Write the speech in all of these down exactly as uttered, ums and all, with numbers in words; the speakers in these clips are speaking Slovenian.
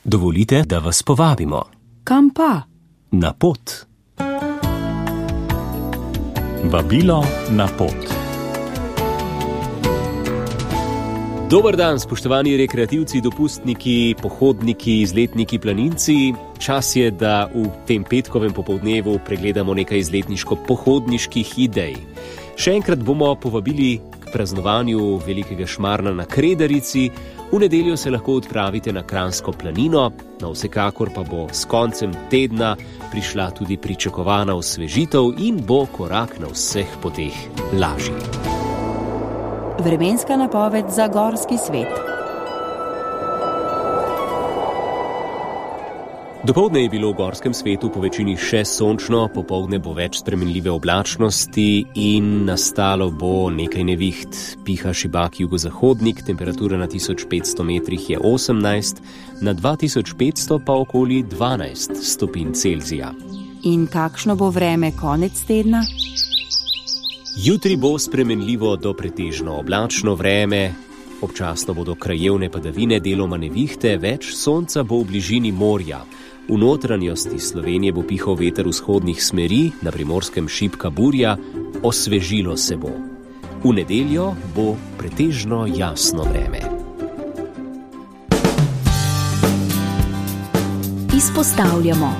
Dovolite, da vas povabimo. Kam pa? Na pot. Vabilo na pot. Dober dan, spoštovani rekreativci, dopustniki, pohodniki, izletniki, planinci. Čas je, da v tem petkovem popoldnevu pregledamo nekaj izletniško-pohodniških idej. Še enkrat bomo povabili k praznovanju velikega šmarna na Kredarici. V nedeljo se lahko odpravite na Kranjsko planino, no vsekakor pa bo s koncem tedna prišla tudi pričakovana osvežitev in bo korak na vseh poteh lažji. Vremenska napoved za gorski svet. Dopoldne je bilo v gorskem svetu po večini še sončno, popoldne bo več spremenljive oblačnosti in nastalo bo nekaj neviht. Piha šibak jugozahodnik, temperatura na tisoč petsto metrih je osemnajst, na dva tisoč petsto pa okoli dvanajst stopinj Celzija. In kakšno bo vreme konec tedna? Jutri bo spremenljivo do pretežno oblačno vreme, občasno bodo krajevne padavine, deloma nevihte, več sonca bo v bližini morja. V notranjosti Slovenije bo pihal veter vzhodnih smeri, na Primorskem šibka burja, osvežilo se bo. V nedeljo bo pretežno jasno vreme. Izpostavljamo.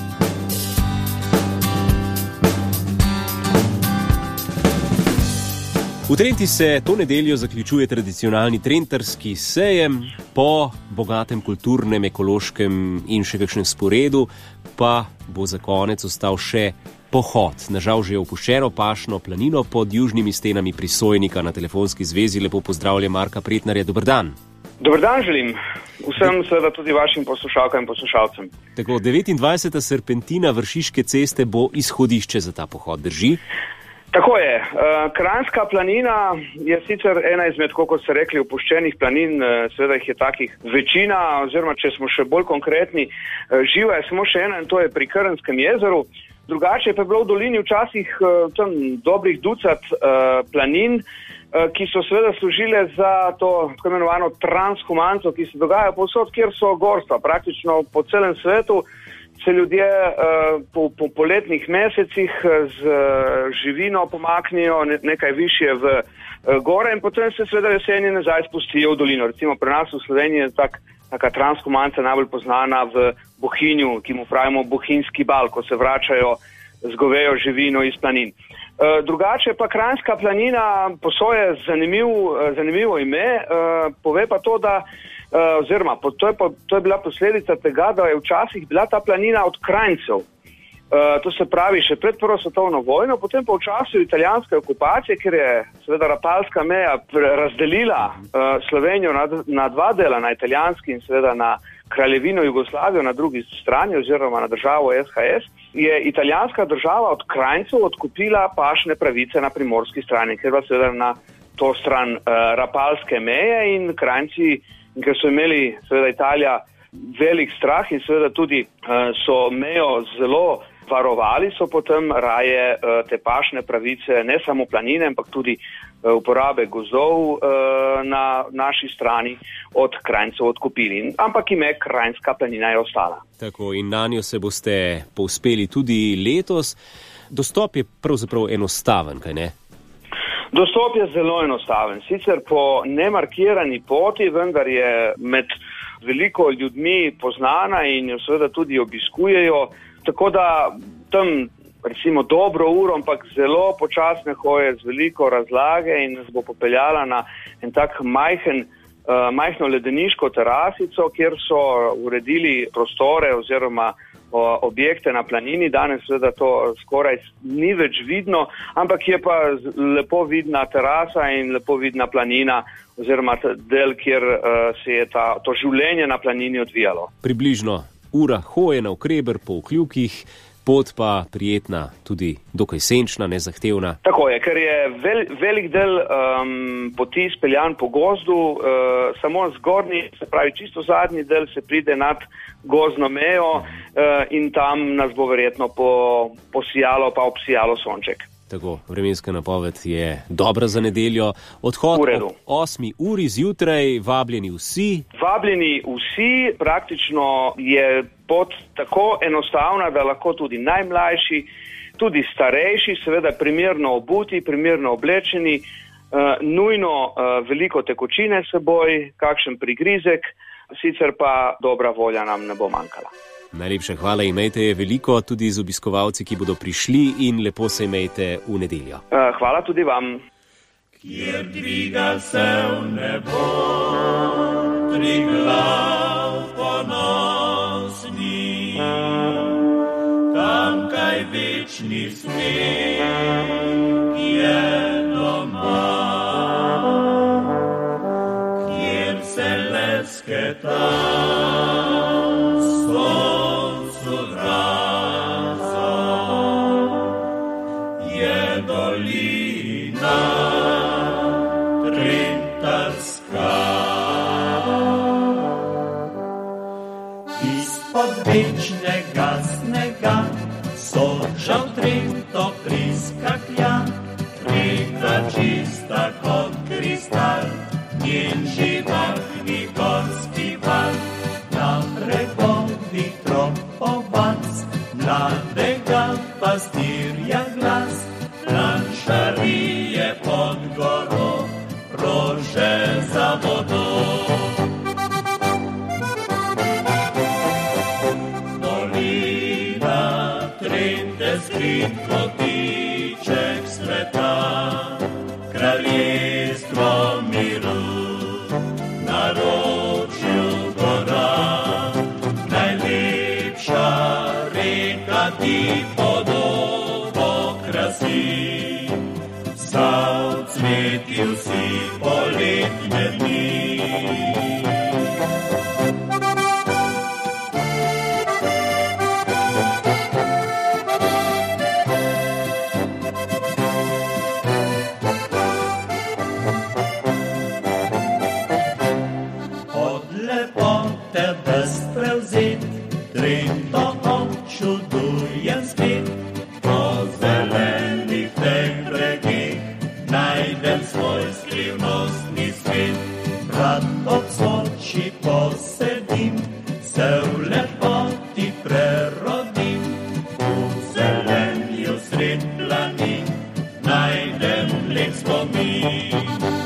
V Trenti se to nedeljo zaključuje tradicionalni trentarski sejem, po bogatem kulturnem, ekološkem in še kakšnem sporedu pa bo za konec ostal še pohod. Nažal že opuščeno pašno planino pod južnimi stenami Prisojnika. Na telefonski zvezi lepo pozdravljam Marka Pretnarja. Dober dan. Dober dan želim. Vsem seveda tudi vašim poslušalkam in poslušalcem. Tako, devetindvajseta serpentina Vršiške ceste bo izhodišče za ta pohod, drži? Tako je. Kranjska planina je sicer ena izmed, kot ste rekli, opuščenih planin, seveda jih je takih večina, oziroma če smo še bolj konkretni, živa je samo še ena in to je pri Krnskem jezeru. Drugače pa je bilo v dolini včasih tam dobrih ducat planin, ki so seveda služile za to tako imenovano transhumanco, ki se dogaja povsod, kjer so gorstva, praktično po celem svetu. Se ljudje uh, po, po poletnih mesecih z uh, živino pomaknijo ne, nekaj višje v uh, gore in potem se seveda jeseni nazaj spustijo v dolino. Recimo pri nas v Sloveniji je tak, taka transhumanca najbolj poznana v Bohinju, ki mu pravimo bohinjski bal, ko se vračajo z govejo živino iz planin. Uh, drugače pa Kranjska planina po svoje zanimiv, uh, zanimivo ime, uh, pove pa to, da Uh, oziroma, to je, pa, to je bila posledica tega, da je včasih bila ta planina od Kranjcev. Uh, to se pravi še pred prvo svetovno vojno, potem pa v času italijanske okupacije, ker je seveda Rapalska meja razdelila uh, Slovenijo na, na dva dela, na italijanski in seveda na Kraljevino Jugoslavijo na drugi strani oziroma na državo S H S, je italijanska država od Kranjcev odkupila pašne pravice na primorski strani, ker pa seveda na to stran uh, Rapalske meje in Kranjci, ker so imeli seveda Italija velik strah in seveda tudi uh, so mejo zelo varovali, so potem raje uh, te pašne pravice, ne samo planine, ampak tudi uh, uporabe gozdov uh, na naši strani od Kranjcev odkupili. Ampak ime Kranjska planina je ostala. Tako, in nanjo se boste povzpeli tudi letos. Dostop je pravzaprav enostaven, kaj ne? Dostop je zelo enostaven. Sicer po nemarkirani poti, vendar je med veliko ljudmi poznana in jo seveda tudi obiskujejo. Tako da tam recimo dobro uro, ampak zelo počasne hoje z veliko razlage in nas bo popeljala na en tak majhen, uh, majhno ledeniško terasico, kjer so uredili prostore oziroma objekte na planini. Danes seveda to skoraj ni več vidno, ampak je pa lepo vidna terasa in lepo vidna planina oziroma del, kjer uh, se je ta, to življenje na planini odvijalo. Približno ura hoje na Okreber po Vkljukih, pot pa prijetna, tudi dokaj senčna, nezahtevna. Tako je, ker je vel, velik del um, poti speljan po gozdu, uh, samo zgornji, se pravi čisto zadnji del se pride nad gozdno mejo uh, in tam nas bo verjetno po, posijalo pa obsijalo sonček. tako, vremenska napoved je dobra za nedeljo. Odhod ob osmi uri zjutraj, vabljeni vsi. Vabljeni vsi, praktično je pot tako enostavna, da lahko tudi najmlajši, tudi starejši, seveda primerno obuti, primerno oblečeni, uh, nujno uh, veliko tekočine seboj, kakšen prigrizek, sicer pa dobra volja nam ne bo manjkala. Najlepša hvala, imejte je veliko tudi z obiskovalci, ki bodo prišli in lepo se imejte v nedeljo. Uh, hvala tudi vam. Kjer dviga se v nebo, Triglav ponosni, tam kaj večni smeh je doma, kjer se lesketa soncu raza, je dolina Trintarska. Izpod večnega snega sočal Trento priskaklja, reka čista kot kristal, njen živahni gorski val, na bregovih tropovac, mladega pastirja glas, planšarije pod goro, rože za vodo. Dolina Trente skrit kotiček sveta, kraljestvo miru, naročju gora, najlepša reka ti podobo krasi, zaucvetil si poletne dni. Trento občudujem spet, po zelenih teh bregih najdem svoj skrivnostni svet. Brat ob Soči posedim, se v lepoti prerodim, v zelenju sred planin najdem lep spomin.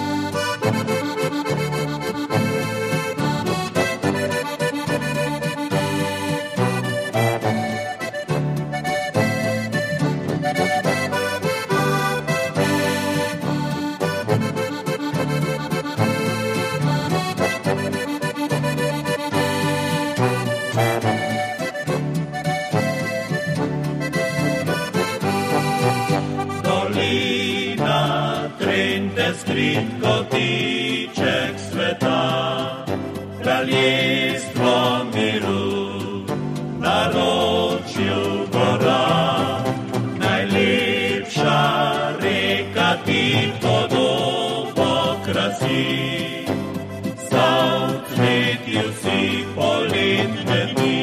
Skrit kotiček sveta, kraljestvo miru, naročju gora, najlepša reka ti podobo krasi, zaucvetil si poletne dni.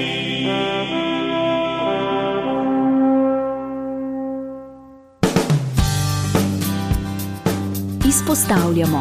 Izpostavljamo.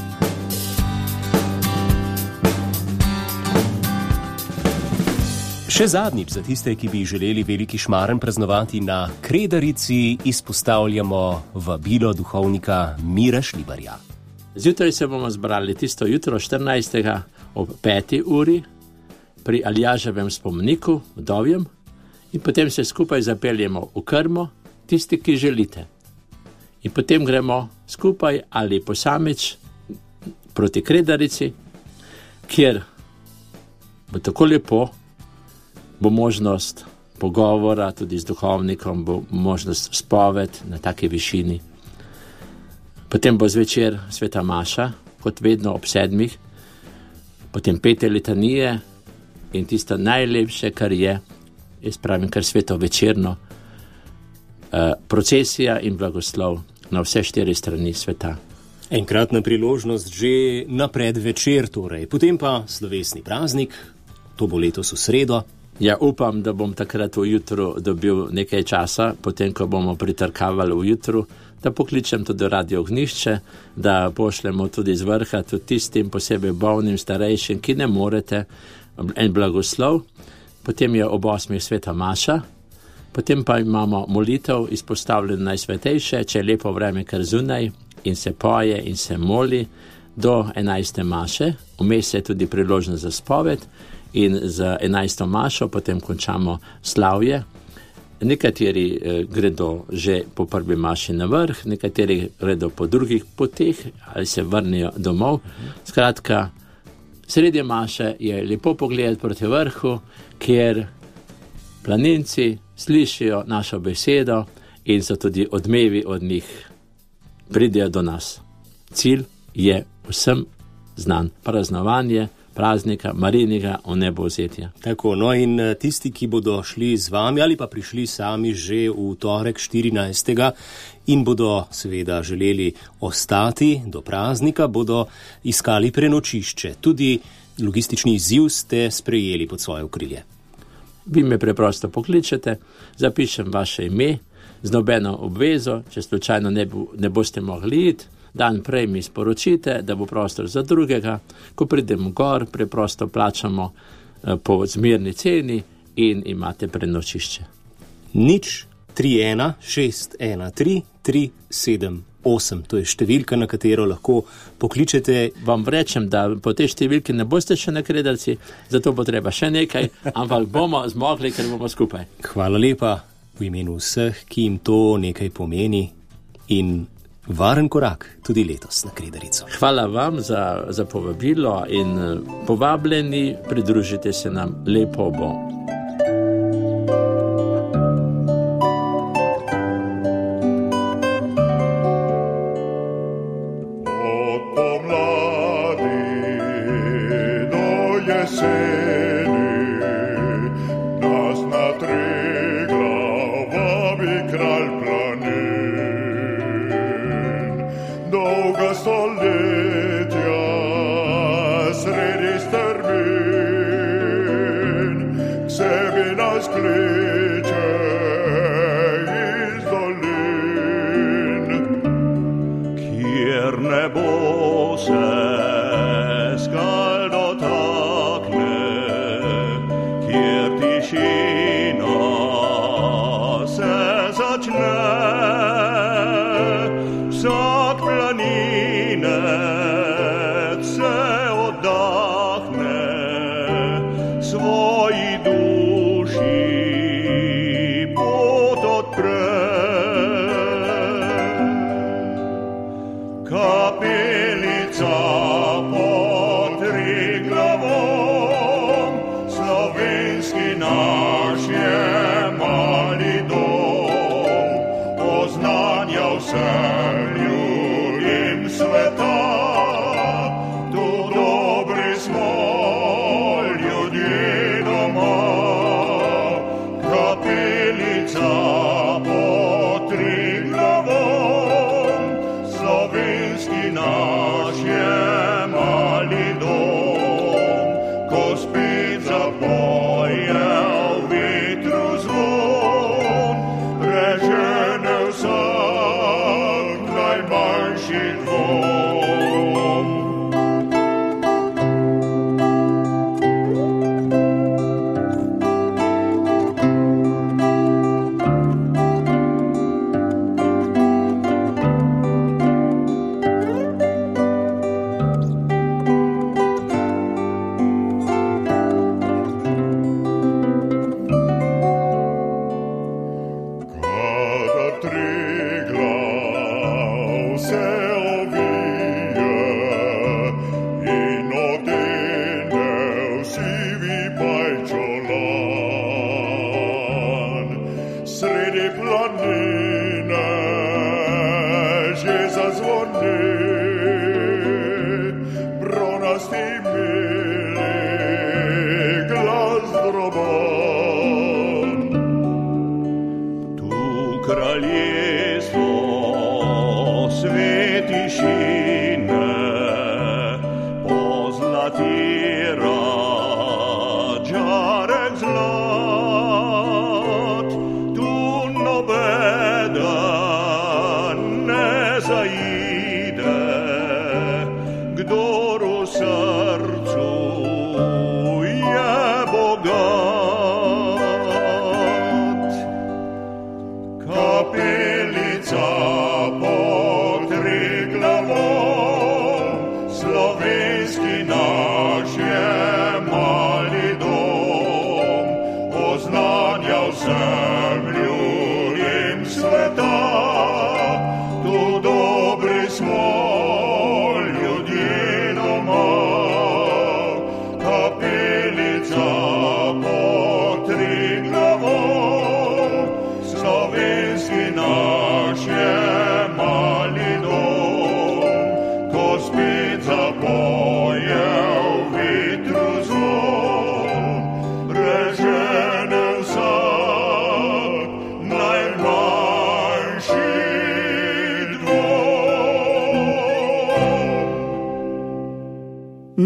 Še zadnjič za tiste, ki bi želeli veliki šmaren praznovati na Kredarici, izpostavljamo vabilo duhovnika Mira Šlibarja. Zjutraj se bomo zbrali tisto jutro štirinajstega ob peti uri pri Aljaževem spomniku, vdovjem, in potem se skupaj zapeljemo v Krmo, tisti, ki želite. In potem gremo skupaj ali posamič proti Kredarici, kjer bo tako lepo, bo možnost pogovora tudi z duhovnikom, bo možnost spoved na take višini. Potem bo zvečer sveta maša, kot vedno ob sedmih, potem pete litanije in tisto najlepše, kar je, jaz pravim, kar sveto večerno, uh, procesija in blagoslov na vse štiri strani sveta. Enkratna priložnost že na predvečer torej, potem pa slovesni praznik, to bo letos v sredo. Ja, upam, da bom takrat v jutru dobil nekaj časa, potem, ko bomo pritrkavali v jutru, da pokličem tudi Radio Ognjišče, da pošljemo tudi z vrha, tudi tistim posebej bolnim, starejšim, ki ne morete, en blagoslov. Potem je ob osmih sveta maša, potem pa imamo molitev izpostavljeno najsvetejše, če je lepo vreme kar zunaj in se poje in se moli do enajste maše, vmes je tudi priložnost za spoved in za enajsto mašo potem končamo slavje. Nekateri eh, gredo že po prvi maši na vrh, nekateri gredo po drugih poteh ali se vrnejo domov. Skratka, sredi maše je lepo pogledati proti vrhu, kjer planinci slišijo našo besedo in so tudi odmevi od njih pridejo do nas. Cilj je vsem znan, praznovanje praznika Marijinega vnebovzetja. Tako, no in tisti, ki bodo šli z vami ali pa prišli sami že v torek štirinajstega in bodo seveda želeli ostati do praznika, bodo iskali prenočišče. Tudi logistični izziv ste sprejeli pod svoje okrilje. Vi me preprosto pokličete, zapišem vaše ime z nobeno obvezo, če slučajno ne, bo, ne boste mogli iti, dan prej mi sporočite, da bo prostor za drugega. Ko pridemo gor, preprosto plačamo eh, po zmerni ceni in imate prenočišče. Nič tri ena šest ena tri tri sedem osem, to je številka, na katero lahko pokličete. Vam rečem, da po tej številki ne boste še na Kredarici, zato bo treba še nekaj, ampak bomo zmogli, ker bomo skupaj. Hvala lepa v imenu vseh, ki jim to nekaj pomeni, in varen korak tudi letos na Kredarico. Hvala vam za, za povabilo in povabljeni, pridružite se nam, lepo bo. Zlatira, Jarek zla.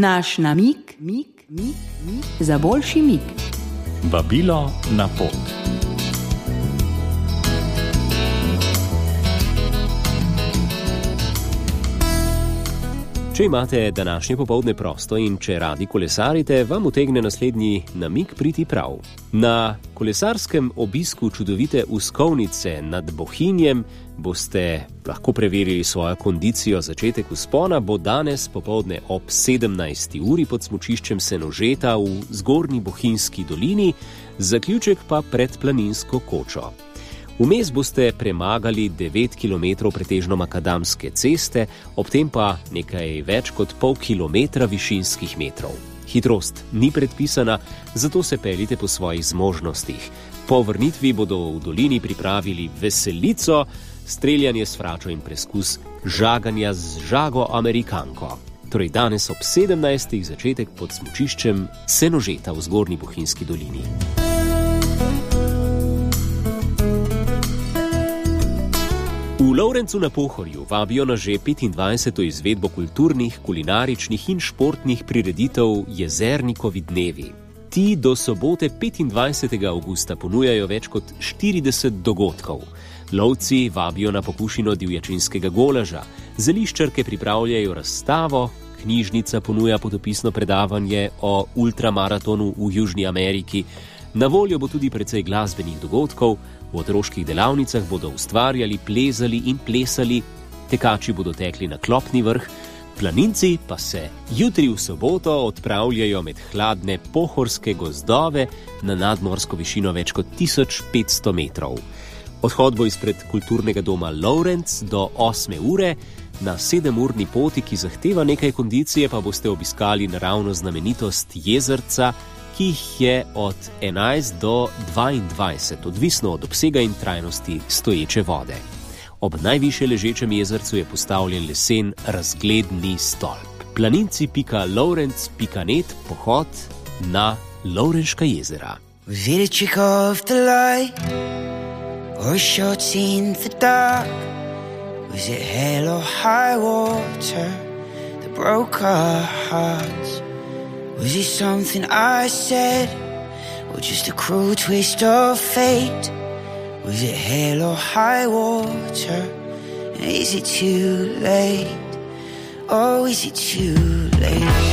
Naš namig, mig, mig, mig, za boljši mig. Vabilo na pot. Če imate današnje popoldne prosto in če radi kolesarite, vam utegne naslednji namig priti prav. Na kolesarskem obisku čudovite Uskovnice nad Bohinjem boste lahko preverili svojo kondicijo. Začetek vzpona bo danes popoldne ob sedemnajsti uri pod smučiščem Senožeta v Zgornji Bohinjski dolini, zaključek pa pred Planinsko kočo. Vmes boste premagali devet kilometrov pretežno makadamske ceste, ob tem pa nekaj več kot pol kilometra višinskih metrov. Hitrost ni predpisana, zato se peljite po svojih zmožnostih. Po vrnitvi bodo v dolini pripravili veselico, streljanje s fračo in preskus žaganja z žago amerikanko. Torej danes ob sedemnajstih začetek pod smučiščem Senožeta v Zgornji Bohinjski dolini. V Lovrencu na Pohorju vabijo na že petindvajseto izvedbo kulturnih, kulinaričnih in športnih prireditev Jezernikovi dnevi. Ti do sobote petindvajsetega avgusta ponujajo več kot štirideset dogodkov. Lovci vabijo na pokušino divjačinskega golaža, zeliščarke pripravljajo razstavo, knjižnica ponuja potopisno predavanje o ultramaratonu v Južni Ameriki, na voljo bo tudi precej glasbenih dogodkov, v otroških delavnicah bodo ustvarjali, plezali in plesali, tekači bodo tekli na Klopni vrh, planinci pa se jutri v soboto odpravljajo med hladne pohorske gozdove na nadmorsko višino več kot tisoč petsto metrov. Odhod bo izpred kulturnega doma Lovrenc do osme ure, na sedemurni poti, ki zahteva nekaj kondicije, pa boste obiskali naravno znamenitost Jezerca, ki jih je od enajst do dvaindvajset, odvisno od obsega in trajnosti stoječe vode. Ob najvišje ležečem jezercu je postavljen lesen razgledni stolp. planinci pika lovrenc pika net pohod na Lovrenška jezera. Was it a trick of the light, or shots in the dark? Was it hell or high water that broke our hearts? Was it something I said, or just a cruel twist of fate? Was it hell or high water? And is it too late? Oh, is it too late?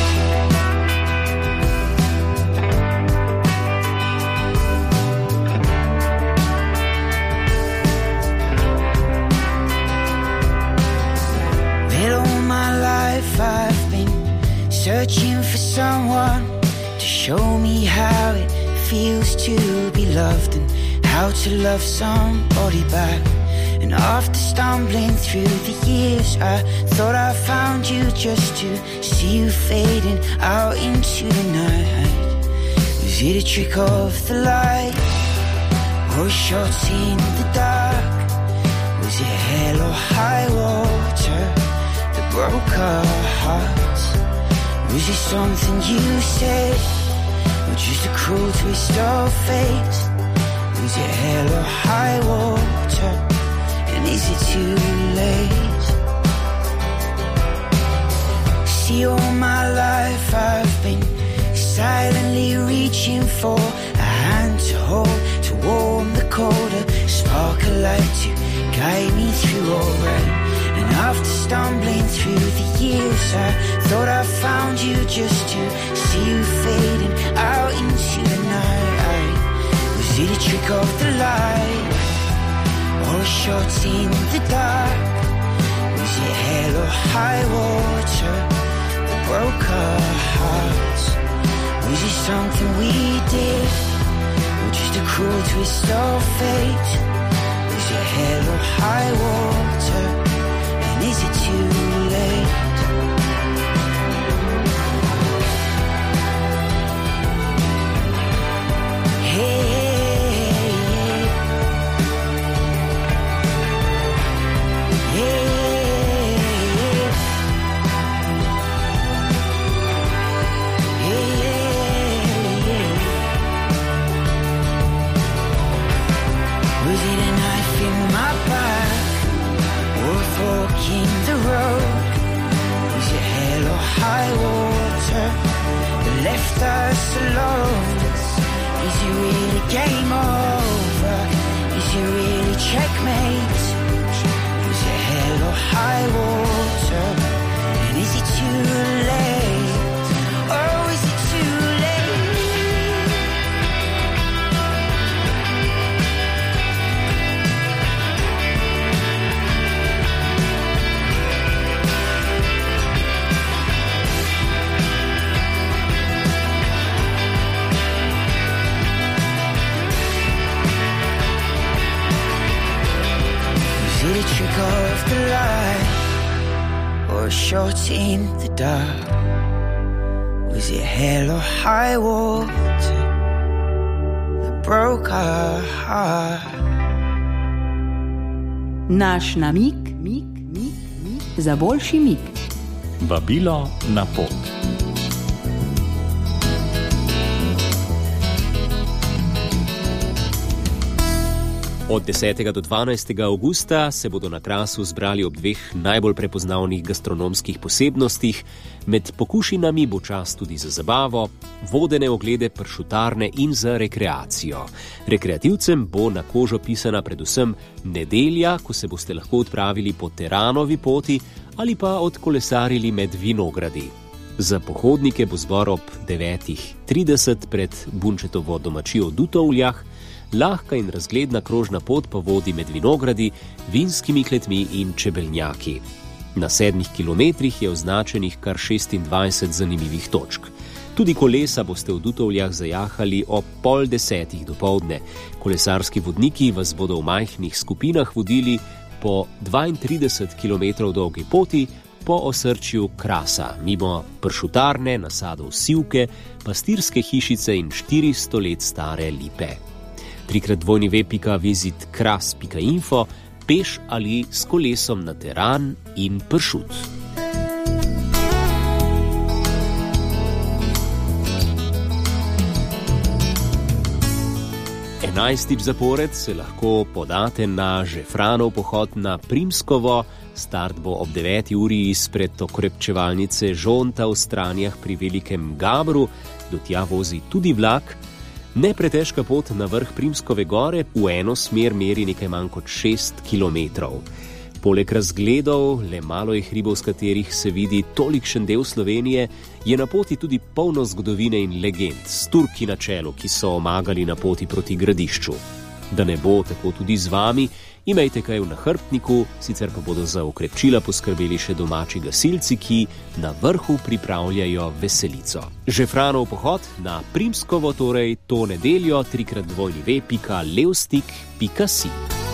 I've been searching for someone to show me how it feels to be loved and how to love somebody back. And after stumbling through the years, I thought I found you just to see you fading out into the night. Was it a trick of the light, or shots in the dark? Was it hell or high water broke our hearts? Was it something you said, or just a cruel twist of fate? Was it hell or high water? And is it too late? See, all my life I've been silently reaching for a hand to hold, to warm the colder, spark a light to guide me through all right. And after stumbling through the years, I thought I found you just to see you fading out into the night. Was it a trick of the light, or shots in the dark? Was it hell or high water that broke our hearts? Was it something we did, or just a cruel twist of fate? Was it hell or high water? Is it too late? Hey, hey, hey, hey. Was it a knife in my back, or a fork in the road? Barcelona's. Is it really game over? Is it really checkmate? Is it hell or high water? And is it too late? Oh, is it too late? Is it a trick of the light, or a shot in the dark? Was it hell or high water that broke our heart? Naš namig, mig, mig, mig, za boljši mig. Vabilo na pot. Od desetega do dvanajstega avgusta se bodo na Krasu zbrali ob dveh najbolj prepoznavnih gastronomskih posebnostih. Med pokušinami bo čas tudi za zabavo, vodene oglede pršutarne in za rekreacijo. Rekreativcem bo na kožo pisana predvsem nedelja, ko se boste lahko odpravili po teranovi poti ali pa odkolesarili med vinogradi. Za pohodnike bo zbor ob devetih trideset pred Bunčetovo domačijo v Dutovljah. Lahka in razgledna krožna pot pa vodi med vinogradi, vinskimi kletmi in čebeljnjaki. Na sedmih kilometrih je označenih kar šestindvajset zanimivih točk. Tudi kolesa boste v Dutovljah zajahali ob pol desetih dopoldne. Kolesarski vodniki vas bodo v majhnih skupinah vodili po dvaintrideset kilometrov dolgi poti po osrčju Krasa, mimo pršutarne, nasadov sivke, pastirske hišice in štiristo let stare lipe. trikrat dvojni ve pika vizit kras pika info, peš ali s kolesom na teran in pršut. Enajstič zapored se lahko podate na Žefranov pohod na Primskovo. Start bo ob deveti uri izpred okrepčevalnice Žonta v Stranjah pri Velikem Gabru. Do tja vozi tudi vlak. Nepretežka pot na vrh Primskove gore v eno smer meri nekaj manj kot šest kilometrov. Poleg razgledov, le malo je hribov, s katerih se vidi tolikšen del Slovenije, je na poti tudi polno zgodovine in legend, s Turki na čelu, ki so omagali na poti proti Gradišču. Da ne bo tako tudi z vami, imejte kaj v nahrbtniku, sicer pa bodo za okrepčila poskrbeli še domači gasilci, ki na vrhu pripravljajo veselico. Žefranov pohod na Primskovo, torej to nedeljo, trikrat dvojni ve pika levstik pika si.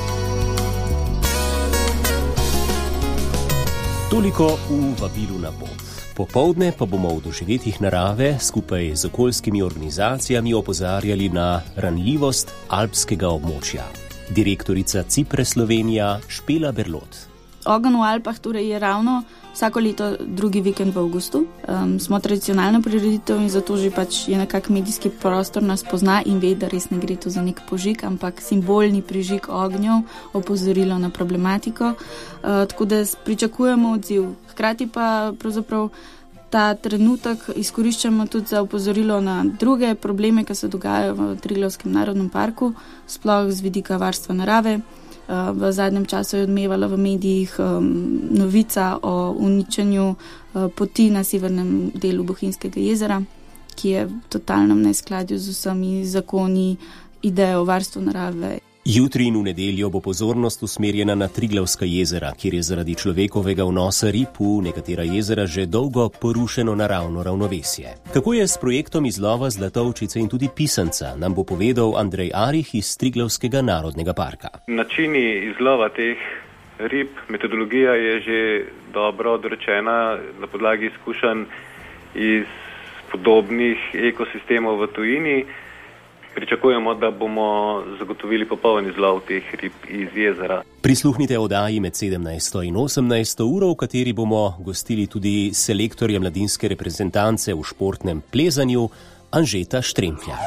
Toliko v vabilu na pot. Popoldne pa bomo v doživetjih narave skupaj z okoljskimi organizacijami opozarjali na ranljivost alpskega območja. Direktorica Cipre Slovenija Špela Berlot. Ogenj v Alpah torej je ravno vsako leto drugi vikend v avgustu. Um, smo tradicionalna prireditev in zato že pač je nekak medijski prostor nas pozna in ve, da res ne gre to za nek požig, ampak simbolni prižig ognjev, opozorilo na problematiko. Uh, tako da pričakujemo odziv. Hkrati pa pravzaprav ta trenutek izkoriščamo tudi za opozorilo na druge probleme, ki se dogajajo v Triglavskem narodnem parku, sploh z vidika varstva narave. V zadnjem času je odmevala v medijih um, novica o uničenju uh, poti na severnem delu Bohinjskega jezera, ki je v totalnem neskladju z vsemi zakoni, idejo o varstvu narave. Jutri in v nedeljo bo pozornost usmerjena na Triglavska jezera, kjer je zaradi človekovega vnosa rib v nekatera jezera že dolgo porušeno naravno ravnovesje. Kako je s projektom izlova zlatovčice in tudi pisanca, nam bo povedal Andrej Arih iz Triglavskega narodnega parka. Načini izlova teh rib, metodologija je že dobro dorečena na podlagi izkušenj iz podobnih ekosistemov v tujini. Pričakujemo, da bomo zagotovili popoln izlov teh rib iz jezera. Prisluhnite oddaji med sedemnajsto in osemnajsto uro, v kateri bomo gostili tudi selektorja mladinske reprezentance v športnem plezanju Anžeta Štremflja.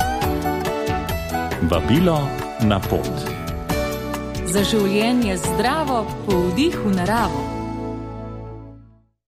Vabilo na pot. Za življenje zdravo, po vdihu naravo.